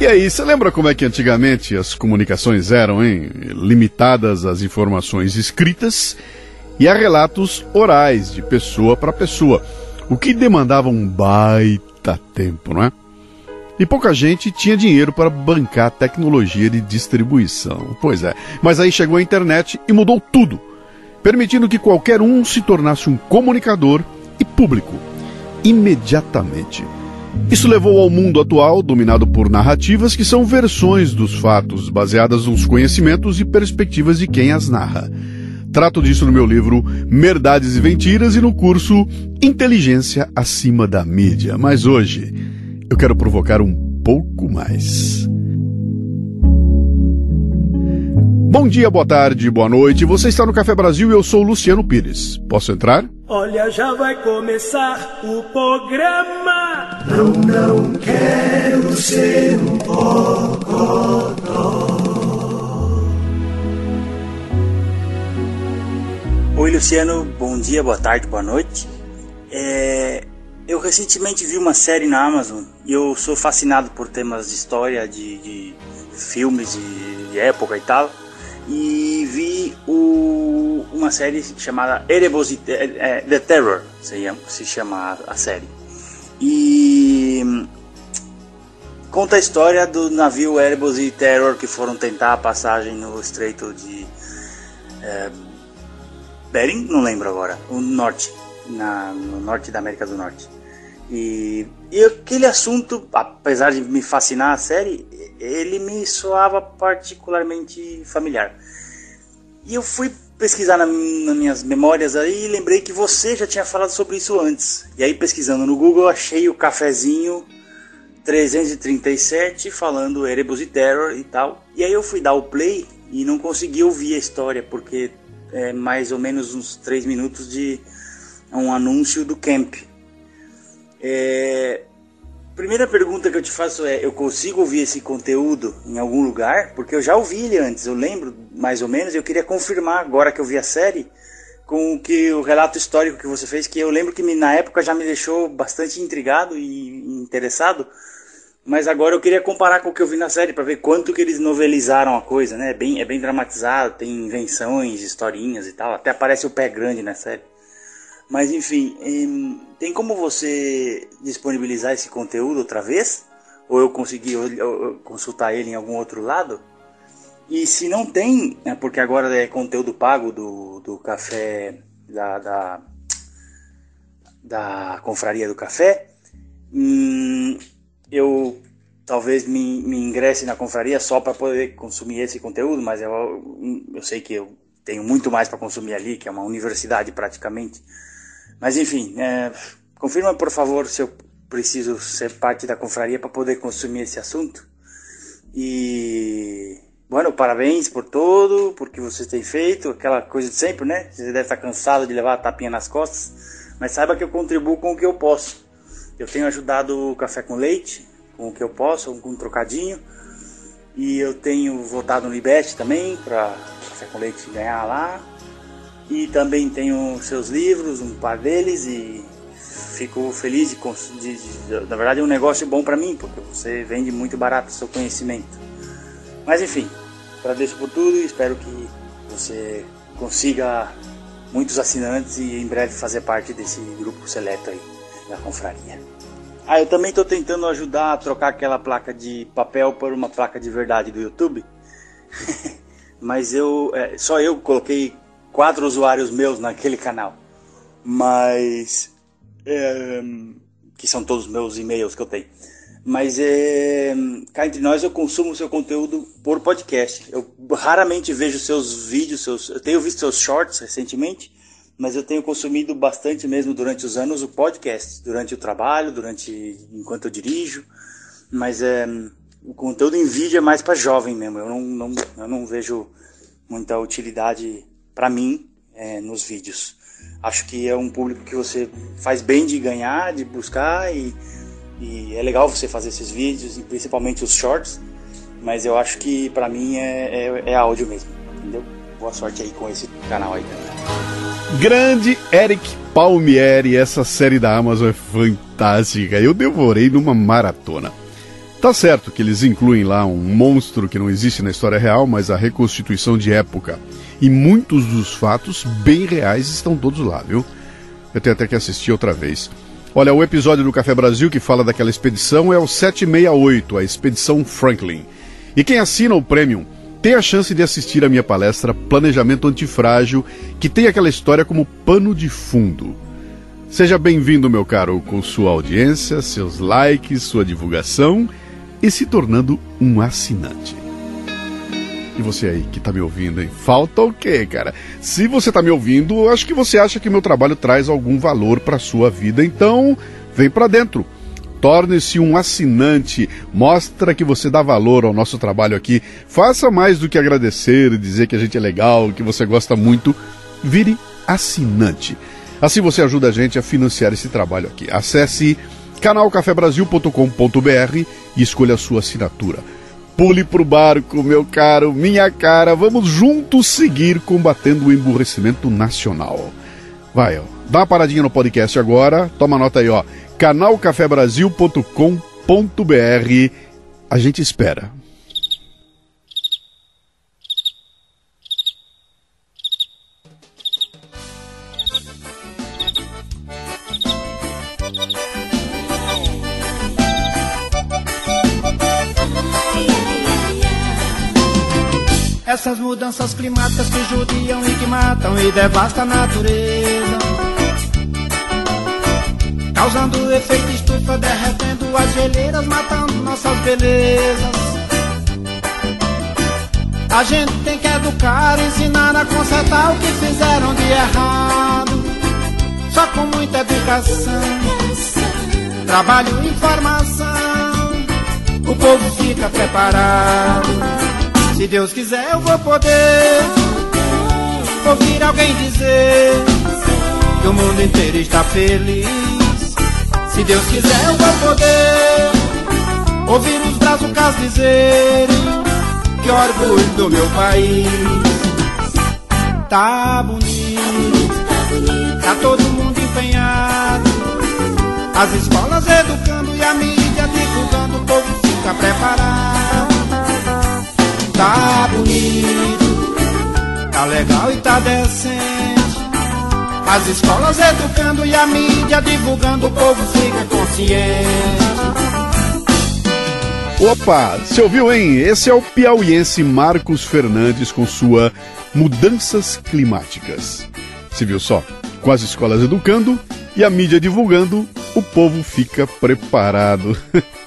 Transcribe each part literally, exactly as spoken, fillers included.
aí, você lembra como é que antigamente as comunicações eram, hein? Limitadas às informações escritas e a relatos orais, de pessoa para pessoa, o que demandava um baita tempo, não é? E pouca gente tinha dinheiro para bancar a tecnologia de distribuição. Pois é, mas aí chegou a internet e mudou tudo, permitindo que qualquer um se tornasse um comunicador e público, imediatamente. Isso levou ao mundo atual, dominado por narrativas que são versões dos fatos, baseadas nos conhecimentos e perspectivas de quem as narra. Trato disso no meu livro Merdades e Mentiras e no curso Inteligência Acima da Mídia. Mas hoje eu quero provocar um pouco mais. Bom dia, boa tarde, boa noite. Você está no Café Brasil e eu sou o Luciano Pires. Posso entrar? Olha, já vai começar o programa. Não, não quero ser um bocodó. Oi, Luciano. Bom dia, boa tarde, boa noite. É... Eu recentemente vi uma série na Amazon e eu sou fascinado por temas de história, de, de filmes de, de época e tal. E vi o, uma série chamada Erebos, é, The Terror, se chama, se chama a série. E conta a história do navio Erebus e Terror que foram tentar a passagem no estreito de é, Bering, não lembro agora, o norte, na, no norte da América do Norte. E, e aquele assunto, apesar de me fascinar a série, ele me soava particularmente familiar. E eu fui pesquisar na, nas minhas memórias aí e lembrei que você já tinha falado sobre isso antes. E aí, pesquisando no Google, achei o cafezinho trezentos e trinta e sete falando Erebus e Terror e tal. E aí eu fui dar o play e não consegui ouvir a história, porque é mais ou menos uns três minutos de um anúncio do camp. É... Primeira pergunta que eu te faço é: eu consigo ouvir esse conteúdo em algum lugar? Porque eu já ouvi ele antes, eu lembro mais ou menos, e eu queria confirmar agora que eu vi a série com o, que, o relato histórico que você fez, que eu lembro que me, na época já me deixou bastante intrigado e interessado, mas agora eu queria comparar com o que eu vi na série para ver quanto que eles novelizaram a coisa, né? É bem, é bem dramatizado, tem invenções, historinhas e tal, até aparece o Pé Grande na série. Mas enfim, tem como você disponibilizar esse conteúdo outra vez? Ou eu consegui consultar ele em algum outro lado? E se não tem, é porque agora é conteúdo pago do, do café, da, da, da confraria do café, hum, eu talvez me, me ingresse na confraria só para poder consumir esse conteúdo, mas eu, eu sei que eu tenho muito mais para consumir ali, que é uma universidade praticamente. Mas enfim, é, confirma por favor se eu preciso ser parte da confraria para poder consumir esse assunto. E, bueno, parabéns por tudo, por que você tem feito, aquela coisa de sempre, né? Você deve estar cansado de levar a tapinha nas costas, mas saiba que eu contribuo com o que eu posso. Eu tenho ajudado o Café com Leite, com o que eu posso, com um trocadinho. E eu tenho votado no Ibete também, para Café com Leite ganhar lá. E também tenho seus livros, um par deles, e fico feliz de, de, de na verdade é um negócio bom para mim, porque você vende muito barato o seu conhecimento. Mas enfim, agradeço por tudo e espero que você consiga muitos assinantes e em breve fazer parte desse grupo seleto aí da confraria. Ah, eu também estou tentando ajudar a trocar aquela placa de papel por uma placa de verdade do YouTube. Mas eu, é, só eu coloquei quatro usuários meus naquele canal, mas é, que são todos os meus e-mails que eu tenho. Mas é, cá entre nós, eu consumo o seu conteúdo por podcast. Eu raramente vejo seus vídeos, seus, eu tenho visto seus shorts recentemente, mas eu tenho consumido bastante mesmo durante os anos o podcast, durante o trabalho, durante enquanto eu dirijo. Mas é, o conteúdo em vídeo é mais para jovem mesmo. Eu não, não, eu não vejo muita utilidade para mim é, nos vídeos. Acho que é um público que você faz bem de ganhar, de buscar, e, e é legal você fazer esses vídeos, e principalmente os shorts, mas eu acho que para mim é, é, é áudio mesmo, entendeu? Boa sorte aí com esse canal aí também. Grande Eric Palmieri, essa série da Amazon é fantástica, eu devorei numa maratona. Tá certo que eles incluem lá um monstro que não existe na história real, mas a reconstituição de época. E muitos dos fatos bem reais estão todos lá, viu? Eu tenho até que assistir outra vez. Olha, o episódio do Café Brasil que fala daquela expedição é o setecentos e sessenta e oito, a Expedição Franklin. E quem assina o Premium tem a chance de assistir a minha palestra Planejamento Antifrágil, que tem aquela história como pano de fundo. Seja bem-vindo, meu caro, com sua audiência, seus likes, sua divulgação e se tornando um assinante. E você aí que tá me ouvindo, hein? Falta o quê, cara? Se você tá me ouvindo, eu acho que você acha que meu trabalho traz algum valor pra sua vida, então vem pra dentro. Torne-se um assinante, mostra que você dá valor ao nosso trabalho aqui. Faça mais do que agradecer, dizer que a gente é legal, que você gosta muito. Vire assinante. Assim você ajuda a gente a financiar esse trabalho aqui. Acesse canal café brasil ponto com ponto b r e escolha a sua assinatura. Pule pro barco, meu caro, minha cara. Vamos juntos seguir combatendo o emburrecimento nacional. Vai, ó. Dá uma paradinha no podcast agora. Toma nota aí, ó. canal café brasil ponto com ponto b r. A gente espera. Essas mudanças climáticas que judiam e que matam e devastam a natureza, causando efeito estufa, derretendo as geleiras, matando nossas belezas. A gente tem que educar, ensinar a consertar o que fizeram de errado. Só com muita educação, trabalho e informação, o povo fica preparado. Se Deus quiser eu vou poder ouvir alguém dizer que o mundo inteiro está feliz. Se Deus quiser eu vou poder ouvir os brazucas dizerem que orgulho do meu país. Tá bonito, tá todo mundo empenhado, as escolas educando e a mídia divulgando, o povo fica preparado. Tá bonito, tá legal e tá decente, as escolas educando e a mídia divulgando, o povo fica consciente. Opa, você ouviu, hein? Esse é o piauiense Marcos Fernandes com sua Mudanças Climáticas. Você viu só? Com as escolas educando e a mídia divulgando, o povo fica preparado.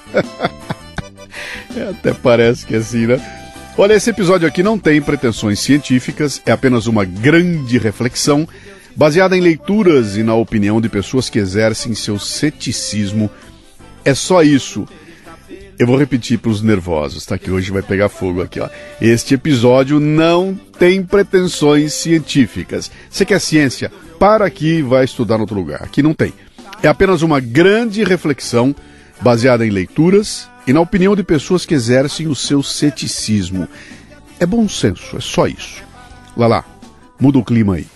Até parece que é assim, né? Olha, esse episódio aqui não tem pretensões científicas, é apenas uma grande reflexão baseada em leituras e na opinião de pessoas que exercem seu ceticismo. É só isso. Eu vou repetir para os nervosos, tá? Que hoje vai pegar fogo aqui, ó. Este episódio não tem pretensões científicas. Você quer ciência? Para aqui e vai estudar em outro lugar. Aqui não tem. É apenas uma grande reflexão baseada em leituras e na opinião de pessoas que exercem o seu ceticismo. É bom senso, é só isso. Lala, muda o clima aí.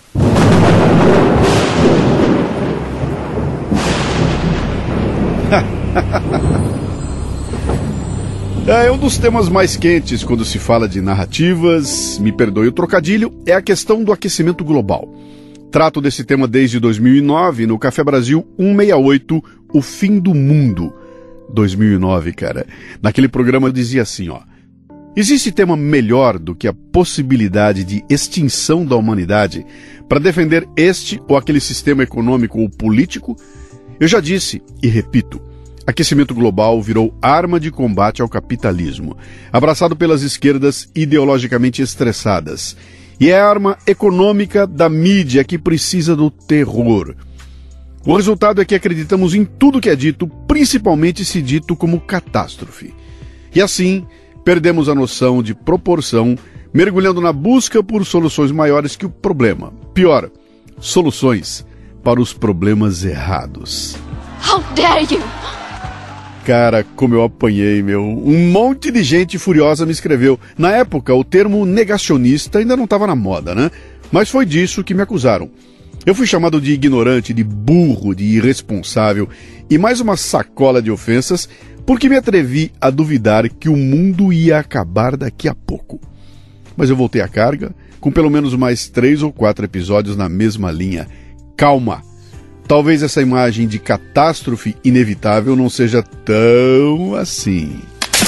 É um dos temas mais quentes quando se fala de narrativas, me perdoe o trocadilho, é a questão do aquecimento global. Trato desse tema desde dois mil e nove no Café Brasil cento e sessenta e oito, O Fim do Mundo. dois mil e nove, cara. Naquele programa eu dizia assim, ó. Existe tema melhor do que a possibilidade de extinção da humanidade para defender este ou aquele sistema econômico ou político? Eu já disse e repito. Aquecimento global virou arma de combate ao capitalismo, abraçado pelas esquerdas ideologicamente estressadas. E é a arma econômica da mídia que precisa do terror. O resultado é que acreditamos em tudo que é dito, principalmente se dito como catástrofe. E assim, perdemos a noção de proporção, mergulhando na busca por soluções maiores que o problema. Pior, soluções para os problemas errados. How dare you! Cara, como eu apanhei, meu. Um monte de gente furiosa me escreveu. Na época, o termo negacionista ainda não estava na moda, né? Mas foi disso que me acusaram. Eu fui chamado de ignorante, de burro, de irresponsável e mais uma sacola de ofensas porque me atrevi a duvidar que o mundo ia acabar daqui a pouco. Mas eu voltei à carga, com pelo menos mais três ou quatro episódios na mesma linha. Calma! Talvez essa imagem de catástrofe inevitável não seja tão assim.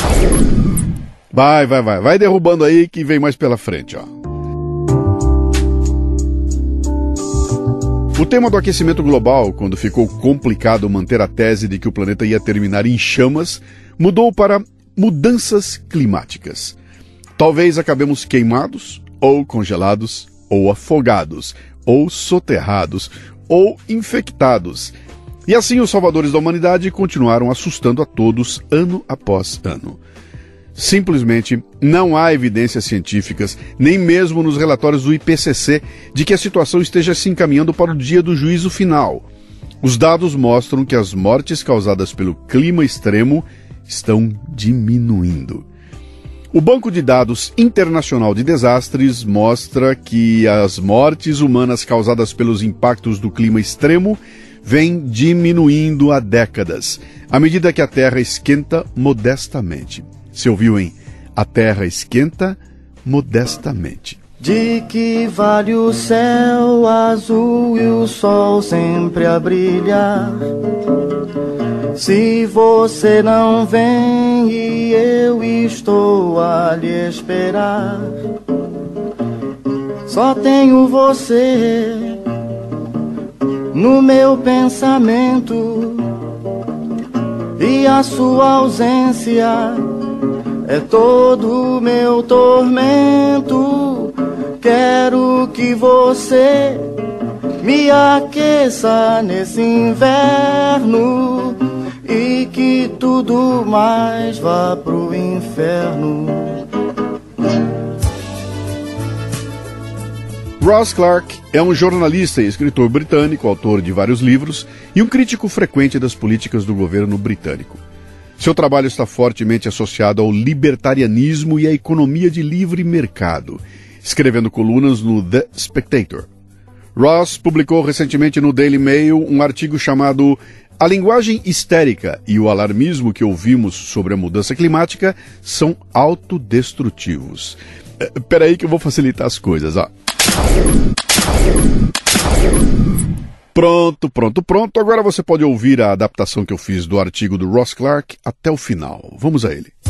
Vai, vai, vai. Vai derrubando aí que vem mais pela frente, ó. O tema do aquecimento global, quando ficou complicado manter a tese de que o planeta ia terminar em chamas, mudou para mudanças climáticas. Talvez acabemos queimados, ou congelados, ou afogados, ou soterrados, ou infectados. E assim os salvadores da humanidade continuaram assustando a todos ano após ano. Simplesmente não há evidências científicas, nem mesmo nos relatórios do I P C C, de que a situação esteja se encaminhando para o dia do juízo final. Os dados mostram que as mortes causadas pelo clima extremo estão diminuindo. O Banco de Dados Internacional de Desastres mostra que as mortes humanas causadas pelos impactos do clima extremo vêm diminuindo há décadas, à medida que a Terra esquenta modestamente. Você ouviu, hein? A Terra esquenta modestamente. De que vale o céu azul e o sol sempre a brilhar, se você não vem e eu estou a lhe esperar? Só tenho você no meu pensamento, e a sua ausência é todo o meu tormento. Quero que você me aqueça nesse inverno e que tudo mais vá pro inferno. Ross Clarke é um jornalista e escritor britânico, autor de vários livros e um crítico frequente das políticas do governo britânico. Seu trabalho está fortemente associado ao libertarianismo e à economia de livre mercado, escrevendo colunas no The Spectator. Ross publicou recentemente no Daily Mail um artigo chamado A Linguagem Histérica e o Alarmismo que Ouvimos sobre a Mudança Climática São Autodestrutivos. É, peraí que eu vou facilitar as coisas, ó. Pronto, pronto, pronto. Agora você pode ouvir a adaptação que eu fiz do artigo do Ross Clarke até o final. Vamos a ele.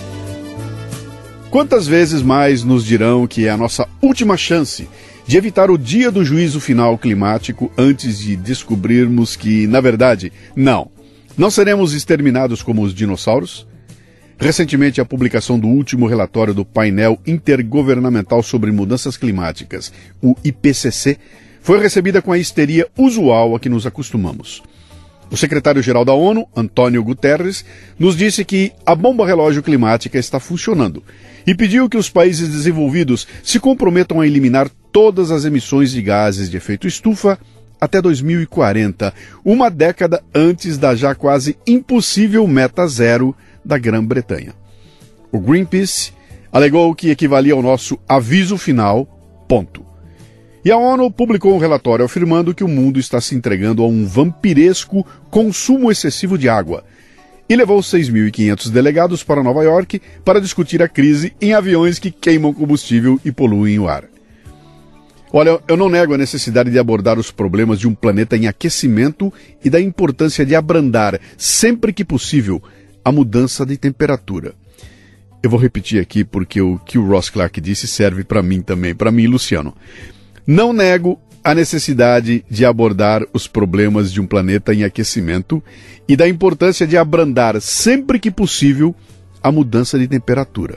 Quantas vezes mais nos dirão que é a nossa última chance de evitar o dia do juízo final climático antes de descobrirmos que, na verdade, não, não seremos exterminados como os dinossauros? Recentemente, a publicação do último relatório do Painel Intergovernamental sobre Mudanças Climáticas, o I P C C, foi recebida com a histeria usual a que nos acostumamos. O secretário-geral da ONU, Antônio Guterres, nos disse que a bomba relógio climática está funcionando e pediu que os países desenvolvidos se comprometam a eliminar todas as emissões de gases de efeito estufa até dois mil e quarenta, uma década antes da já quase impossível meta zero da Grã-Bretanha. O Greenpeace alegou que equivalia ao nosso aviso final, ponto. E a ONU publicou um relatório afirmando que o mundo está se entregando a um vampiresco consumo excessivo de água e levou seis mil e quinhentos delegados para Nova York para discutir a crise em aviões que queimam combustível e poluem o ar. Olha, eu não nego a necessidade de abordar os problemas de um planeta em aquecimento e da importância de abrandar, sempre que possível, a mudança de temperatura. Eu vou repetir aqui porque o que o Ross Clarke disse serve para mim também, para mim, Luciano. Não nego a necessidade de abordar os problemas de um planeta em aquecimento e da importância de abrandar, sempre que possível, a mudança de temperatura.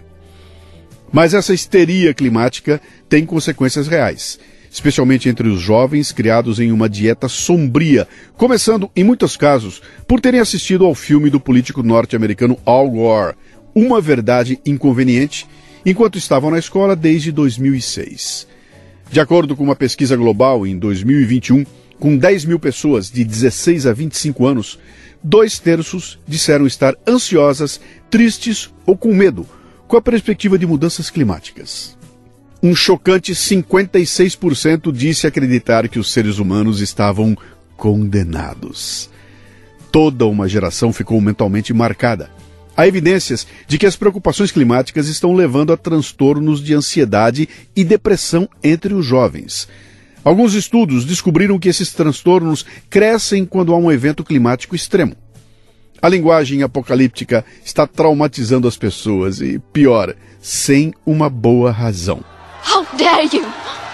Mas essa histeria climática tem consequências reais, especialmente entre os jovens criados em uma dieta sombria, começando, em muitos casos, por terem assistido ao filme do político norte-americano Al Gore, Uma Verdade Inconveniente, enquanto estavam na escola desde dois mil e seis. De acordo com uma pesquisa global, em dois mil e vinte e um, com dez mil pessoas de dezesseis a vinte e cinco anos, dois terços disseram estar ansiosas, tristes ou com medo com a perspectiva de mudanças climáticas. Um chocante cinquenta e seis por cento disse acreditar que os seres humanos estavam condenados. Toda uma geração ficou mentalmente marcada, Há evidências de que as preocupações climáticas estão levando a transtornos de ansiedade e depressão entre os jovens. Alguns estudos descobriram que esses transtornos crescem quando há um evento climático extremo. A linguagem apocalíptica está traumatizando as pessoas e, pior, sem uma boa razão. How dare you!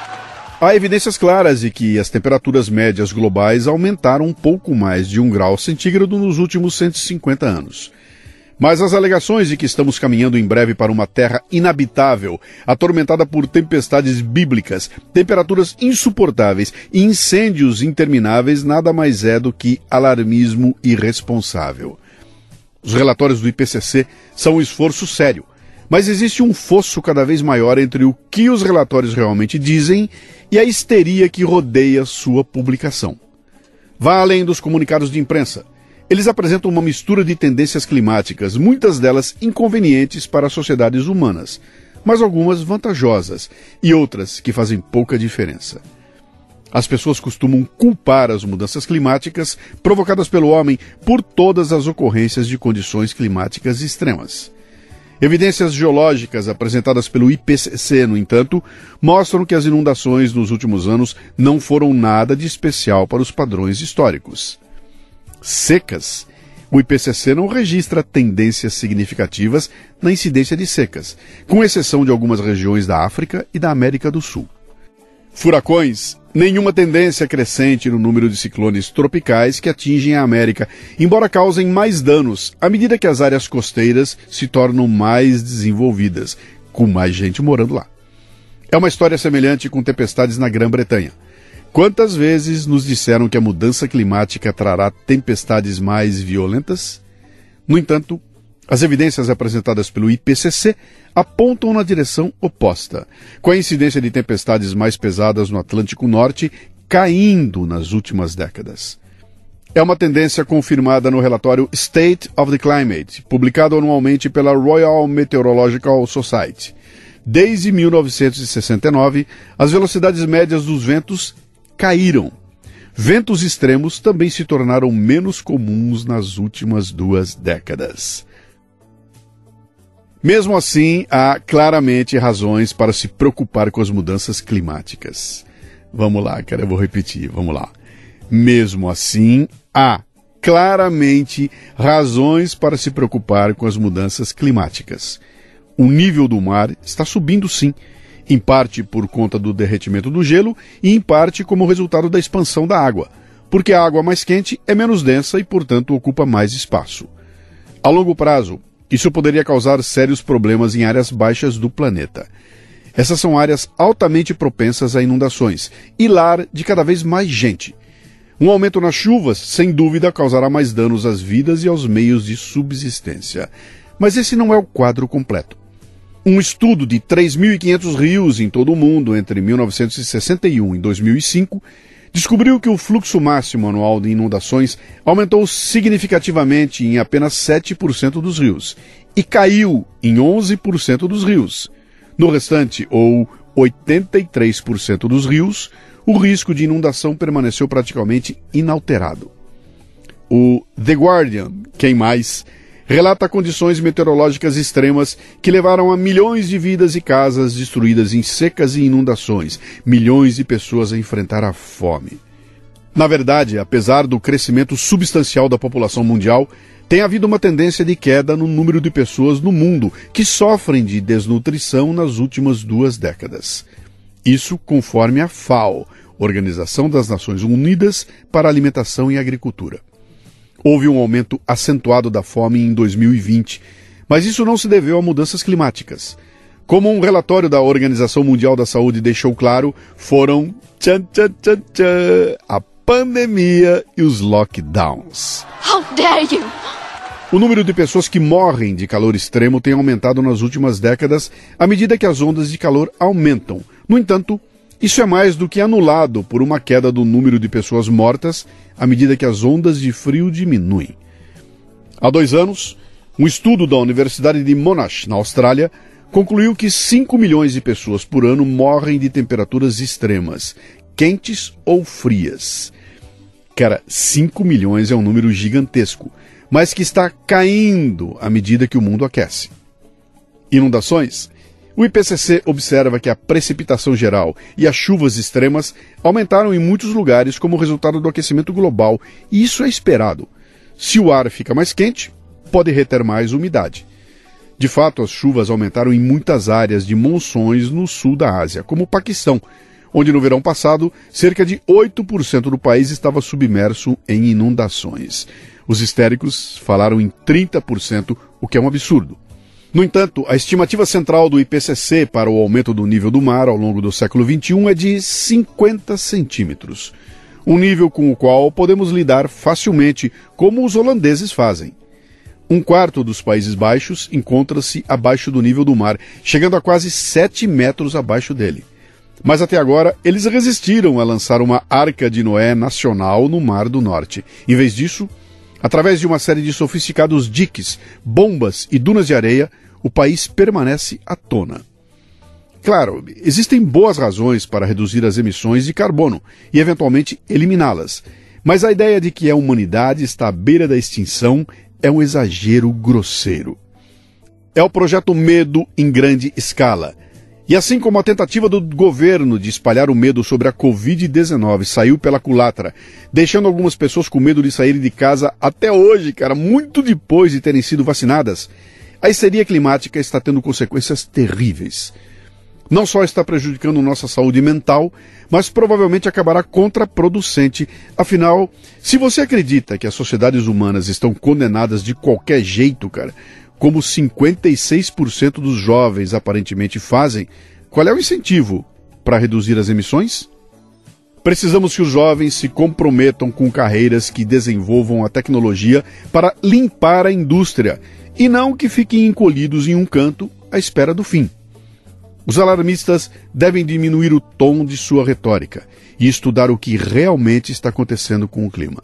Há evidências claras de que as temperaturas médias globais aumentaram um pouco mais de um grau centígrado nos últimos cento e cinquenta anos. Mas as alegações de que estamos caminhando em breve para uma terra inabitável, atormentada por tempestades bíblicas, temperaturas insuportáveis e incêndios intermináveis, nada mais é do que alarmismo irresponsável. Os relatórios do I P C C são um esforço sério, mas existe um fosso cada vez maior entre o que os relatórios realmente dizem e a histeria que rodeia sua publicação. Vá além dos comunicados de imprensa. Eles apresentam uma mistura de tendências climáticas, muitas delas inconvenientes para as sociedades humanas, mas algumas vantajosas e outras que fazem pouca diferença. As pessoas costumam culpar as mudanças climáticas provocadas pelo homem por todas as ocorrências de condições climáticas extremas. Evidências geológicas apresentadas pelo I P C C, no entanto, mostram que as inundações nos últimos anos não foram nada de especial para os padrões históricos. Secas. O I P C C não registra tendências significativas na incidência de secas, com exceção de algumas regiões da África e da América do Sul. Furacões. Nenhuma tendência crescente no número de ciclones tropicais que atingem a América, embora causem mais danos à medida que as áreas costeiras se tornam mais desenvolvidas, com mais gente morando lá. É uma história semelhante com tempestades na Grã-Bretanha. Quantas vezes nos disseram que a mudança climática trará tempestades mais violentas? No entanto, as evidências apresentadas pelo I P C C apontam na direção oposta, com a incidência de tempestades mais pesadas no Atlântico Norte caindo nas últimas décadas. É uma tendência confirmada no relatório State of the Climate, publicado anualmente pela Royal Meteorological Society. Desde mil novecentos e sessenta e nove, as velocidades médias dos ventos caíram. Ventos extremos também se tornaram menos comuns nas últimas duas décadas. Mesmo assim, há claramente razões para se preocupar com as mudanças climáticas. Vamos lá, cara, eu vou repetir, vamos lá. Mesmo assim, há claramente razões para se preocupar com as mudanças climáticas. O nível do mar está subindo sim, em parte por conta do derretimento do gelo e em parte como resultado da expansão da água, porque a água mais quente é menos densa e, portanto, ocupa mais espaço. A longo prazo, isso poderia causar sérios problemas em áreas baixas do planeta. Essas são áreas altamente propensas a inundações e lar de cada vez mais gente. Um aumento nas chuvas, sem dúvida, causará mais danos às vidas e aos meios de subsistência. Mas esse não é o quadro completo. Um estudo de três mil e quinhentos rios em todo o mundo entre mil novecentos e sessenta e um e dois mil e cinco descobriu que o fluxo máximo anual de inundações aumentou significativamente em apenas sete por cento dos rios e caiu em onze por cento dos rios. No restante, ou oitenta e três por cento dos rios, o risco de inundação permaneceu praticamente inalterado. O The Guardian, quem mais, relata condições meteorológicas extremas que levaram a milhões de vidas e casas destruídas em secas e inundações, milhões de pessoas a enfrentar a fome. Na verdade, apesar do crescimento substancial da população mundial, tem havido uma tendência de queda no número de pessoas no mundo que sofrem de desnutrição nas últimas duas décadas. Isso conforme a FAO, Organização das Nações Unidas para a Alimentação e Agricultura. Houve um aumento acentuado da fome em dois mil e vinte, mas isso não se deveu a mudanças climáticas. Como um relatório da Organização Mundial da Saúde deixou claro, foram tchan, tchan, tchan, tchan, a pandemia e os lockdowns. How dare you! O número de pessoas que morrem de calor extremo tem aumentado nas últimas décadas à medida que as ondas de calor aumentam. No entanto, isso é mais do que anulado por uma queda do número de pessoas mortas à medida que as ondas de frio diminuem. Há dois anos, um estudo da Universidade de Monash, na Austrália, concluiu que cinco milhões de pessoas por ano morrem de temperaturas extremas, quentes ou frias. Cara, cinco milhões é um número gigantesco, mas que está caindo à medida que o mundo aquece. Inundações? O I P C C observa que a precipitação geral e as chuvas extremas aumentaram em muitos lugares como resultado do aquecimento global, e isso é esperado. Se o ar fica mais quente, pode reter mais umidade. De fato, as chuvas aumentaram em muitas áreas de monções no sul da Ásia, como o Paquistão, onde no verão passado, cerca de oito por cento do país estava submerso em inundações. Os histéricos falaram em trinta por cento, o que é um absurdo. No entanto, a estimativa central do I P C C para o aumento do nível do mar ao longo do século vinte e um é de cinquenta centímetros. Um nível com o qual podemos lidar facilmente, como os holandeses fazem. Um quarto dos Países Baixos encontra-se abaixo do nível do mar, chegando a quase sete metros abaixo dele. Mas até agora, eles resistiram a lançar uma Arca de Noé nacional no Mar do Norte. Em vez disso, através de uma série de sofisticados diques, bombas e dunas de areia, o país permanece à tona. Claro, existem boas razões para reduzir as emissões de carbono e, eventualmente, eliminá-las. Mas a ideia de que a humanidade está à beira da extinção é um exagero grosseiro. É o projeto Medo em grande escala. E assim como a tentativa do governo de espalhar o medo sobre a covid dezenove saiu pela culatra, deixando algumas pessoas com medo de sair de casa até hoje, cara, muito depois de terem sido vacinadas, a histeria climática está tendo consequências terríveis. Não só está prejudicando nossa saúde mental, mas provavelmente acabará contraproducente. Afinal, se você acredita que as sociedades humanas estão condenadas de qualquer jeito, cara, como cinquenta e seis por cento dos jovens aparentemente fazem, qual é o incentivo para reduzir as emissões? Precisamos que os jovens se comprometam com carreiras que desenvolvam a tecnologia para limpar a indústria, e não que fiquem encolhidos em um canto à espera do fim. Os alarmistas devem diminuir o tom de sua retórica e estudar o que realmente está acontecendo com o clima.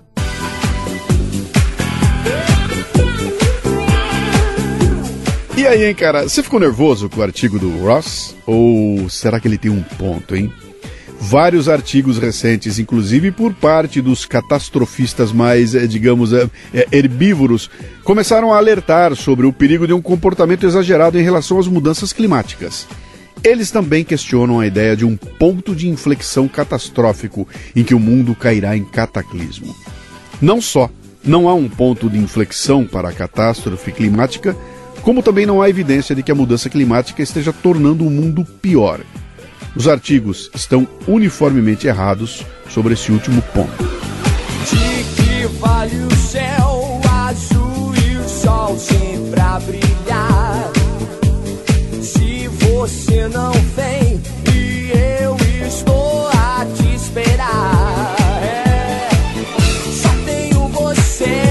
E aí, hein, cara? Você ficou nervoso com o artigo do Ross? Ou será que ele tem um ponto, hein? Vários artigos recentes, inclusive por parte dos catastrofistas mais, digamos, herbívoros, começaram a alertar sobre o perigo de um comportamento exagerado em relação às mudanças climáticas. Eles também questionam a ideia de um ponto de inflexão catastrófico em que o mundo cairá em cataclismo. Não só não há um ponto de inflexão para a catástrofe climática, como também não há evidência de que a mudança climática esteja tornando o mundo pior. Os artigos estão uniformemente errados sobre esse último ponto. De que vale o céu azul e o sol sempre a brilhar? Se você não vem e eu estou a te esperar, é, só tenho você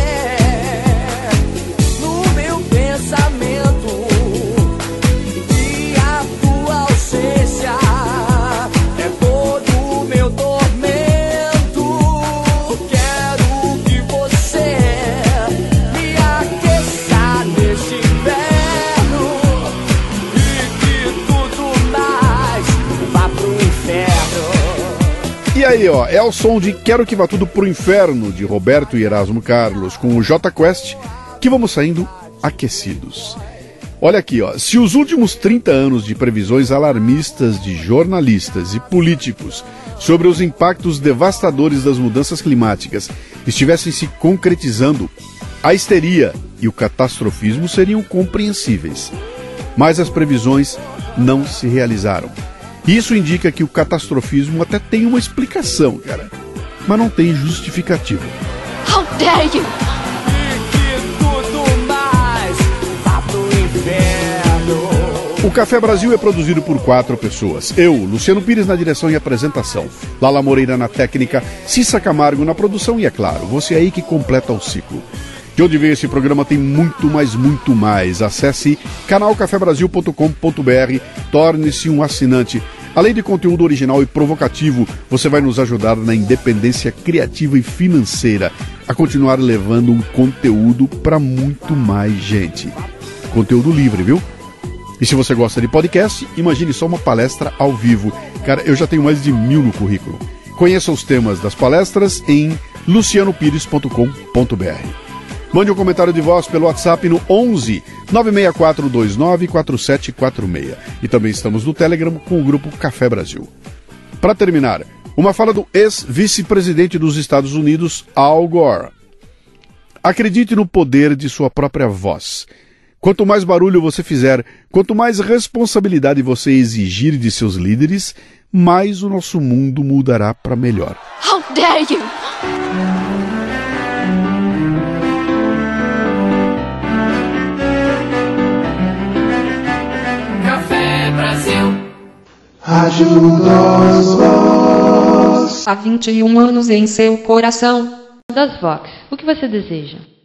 no meu pensamento e a tua ausência é todo o meu tormento. Quero que você me aqueça neste inverno e que tudo mais vá pro inferno. E aí, ó, é o som de Quero que Vá Tudo Pro Inferno, de Roberto e Erasmo Carlos, com o J Quest, que vamos saindo aquecidos. Olha aqui, ó, se os últimos trinta anos de previsões alarmistas de jornalistas e políticos sobre os impactos devastadores das mudanças climáticas estivessem se concretizando, a histeria e o catastrofismo seriam compreensíveis. Mas as previsões não se realizaram. Isso indica que o catastrofismo até tem uma explicação, cara, mas não tem justificativa. How dare you! O Café Brasil é produzido por quatro pessoas. Eu, Luciano Pires, na direção e apresentação. Lala Moreira na técnica, Cissa Camargo na produção e, é claro, você aí que completa o ciclo. De onde veio esse programa tem muito, mas muito mais. Acesse canal café brasil ponto com ponto br, torne-se um assinante. Além de conteúdo original e provocativo, você vai nos ajudar na independência criativa e financeira, a continuar levando um conteúdo para muito mais gente. Conteúdo livre, viu? E se você gosta de podcast, imagine só uma palestra ao vivo. Cara, eu já tenho mais de mil no currículo. Conheça os temas das palestras em luciano pires ponto com ponto br. Mande um comentário de voz pelo WhatsApp no onze nove seis quatro dois nove quatro sete quatro seis. E também estamos no Telegram com o grupo Café Brasil. Para terminar, uma fala do ex-vice-presidente dos Estados Unidos, Al Gore. Acredite no poder de sua própria voz. Quanto mais barulho você fizer, quanto mais responsabilidade você exigir de seus líderes, mais o nosso mundo mudará para melhor. How dare you! Café Brasil. Ajuda os Vox. Há vinte e um anos em seu coração. Das Vox, o que você deseja?